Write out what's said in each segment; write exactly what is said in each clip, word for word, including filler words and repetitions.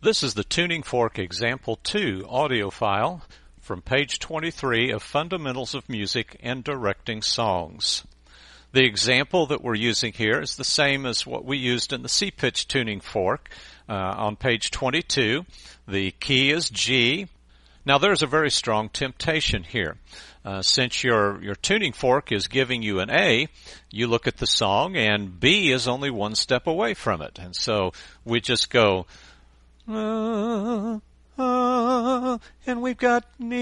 This is the Tuning Fork Example two audio file from page twenty-three of Fundamentals of Music and Directing Songs. The example that we're using here is the same as what we used in the C-pitch tuning fork uh, on page twenty-two. The key is G. Now there's a very strong temptation here. Uh, since your, your tuning fork is giving you an A, you look at the song and B is only one step away from it. And so we just go, uh, uh, and we've got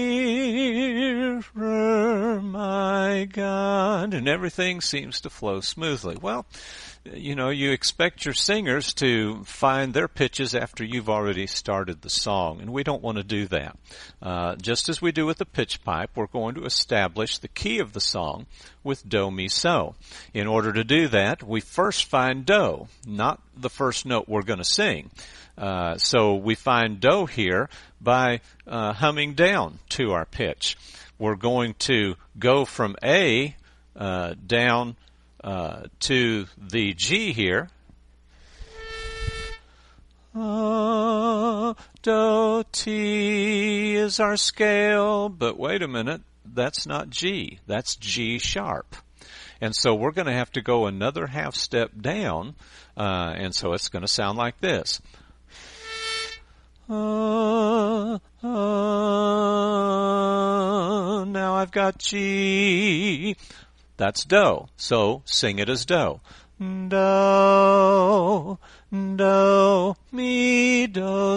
nearer, my God, and everything seems to flow smoothly. Well, you know, you expect your singers to find their pitches after you've already started the song, and we don't want to do that. Uh, just as we do with the pitch pipe, we're going to establish the key of the song with do, mi, so. In order to do that, we first find do, not the first note we're going to sing. Uh, so we find do here by uh, humming down to our pitch. We're going to go from A uh, down uh, to the G here. Uh, do, ti is our scale, but wait a minute, that's not G, that's G sharp. And so we're going to have to go another half step down, uh, and so it's going to sound like this. Uh, uh, now I've got G. That's do. So sing it as do. Do, do, mi, do,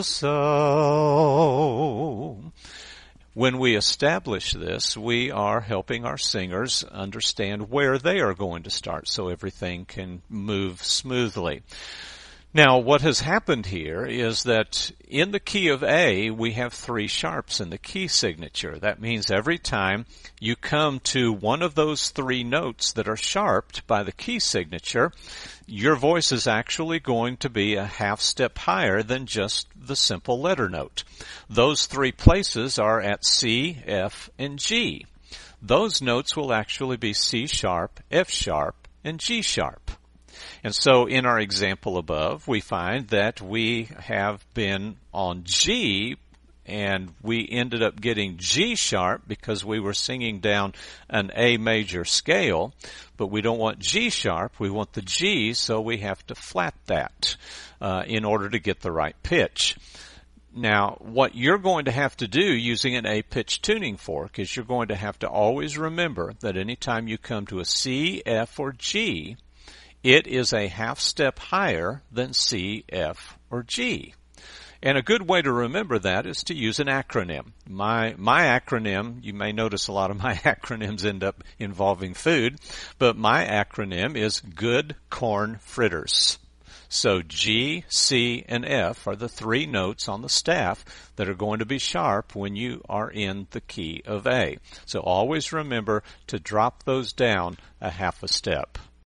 so. When we establish this, we are helping our singers understand where they are going to start so everything can move smoothly. Now, what has happened here is that in the key of A, we have three sharps in the key signature. That means every time you come to one of those three notes that are sharped by the key signature, your voice is actually going to be a half step higher than just the simple letter note. Those three places are at C, F, and G. Those notes will actually be C sharp, F sharp, and G sharp. And so in our example above, we find that we have been on G, and we ended up getting G sharp because we were singing down an A major scale, but we don't want G sharp, we want the G, so we have to flat that uh, in order to get the right pitch. Now, what you're going to have to do using an A-pitch tuning fork is you're going to have to always remember that anytime you come to a C, F, or G, it is a half step higher than C, F, or G. And a good way to remember that is to use an acronym. My, my acronym, you may notice a lot of my acronyms end up involving food, but my acronym is Good Corn Fritters. So G, C, and F are the three notes on the staff that are going to be sharp when you are in the key of A. So always remember to drop those down a half a step.